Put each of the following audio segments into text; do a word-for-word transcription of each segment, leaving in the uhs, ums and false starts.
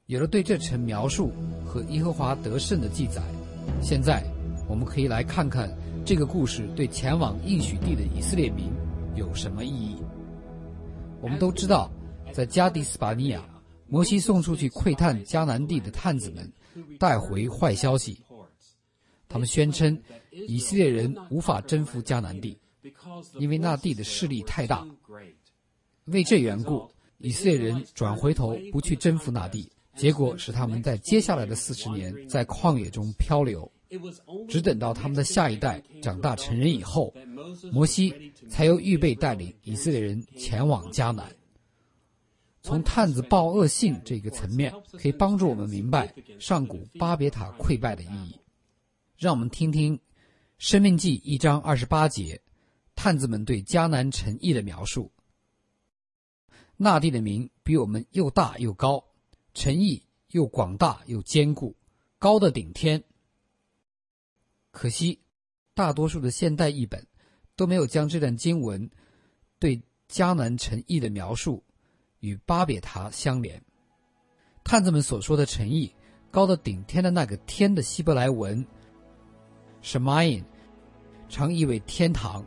有了对这城描述和耶和华得胜的记载，现在我们可以来看看这个故事对前往应许地的以色列民有什么意义。我们都知道，在加迪斯巴尼亚，摩西送出去窥探迦南地的探子们带回坏消息，他们宣称以色列人无法征服迦南地，因为那地的势力太大。为这缘故，以色列人转回头不去征服那地，结果使他们在接下来的四十年在旷野中漂流，只等到他们的下一代长大成人以后，摩西才又预备带领以色列人前往迦南。从探子报恶信这个层面，可以帮助我们明白上古巴别塔溃败的意义。让我们听听申命记一章二十八节探子们对迦南城邑的描述。那地的民比我们又大又高，城邑又广大又坚固，高的顶天。可惜大多数的现代译本都没有将这段经文对迦南城邑的描述与巴别塔相连。探子们所说的城邑高的顶天的那个天的希伯来文 Shamayim 常译为天堂，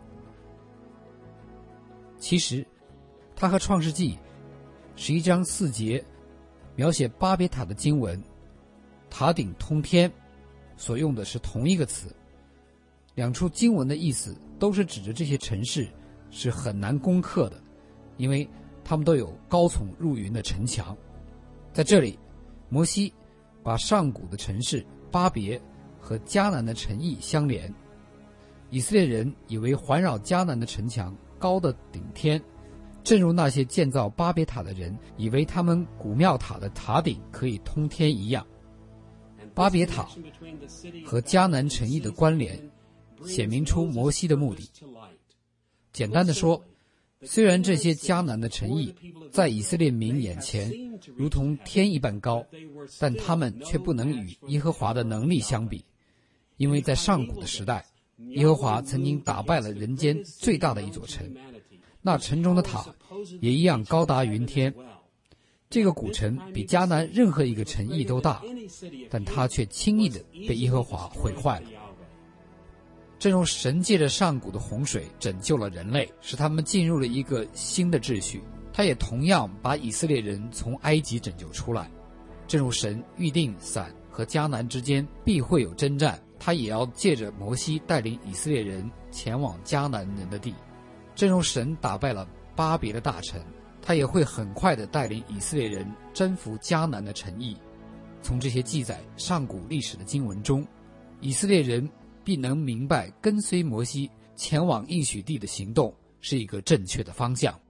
其实它和创世纪十一章四节描写巴别塔的经文塔顶通天所用的是同一个词。两处经文的意思都是指着这些城市是很难攻克的，因为他们都有高耸入云的城墙。在这里，摩西把上古的城市巴别和迦南的城邑相连。以色列人以为环绕迦南的城墙高的顶天，正如那些建造巴别塔的人以为他们古庙塔的塔顶可以通天一样。巴别塔和迦南城邑的关联显明出摩西的目的。简单的说，虽然这些迦南的城邑在以色列民眼前如同天一般高，但他们却不能与耶和华的能力相比，因为在上古的时代，耶和华曾经打败了人间最大的一座城，那城中的塔也一样高达云天。这个古城比迦南任何一个城邑都大，但它却轻易地被耶和华毁坏了。正如神借着上古的洪水拯救了人类，使他们进入了一个新的秩序，他也同样把以色列人从埃及拯救出来。正如神预定散和迦南之间必会有征战，他也要借着摩西带领以色列人前往迦南人的地。正如神打败了巴别的大城，他也会很快地带领以色列人征服迦南的城邑。从这些记载上古历史的经文中，以色列人必能明白跟随摩西前往应许地的行动是一个正确的方向。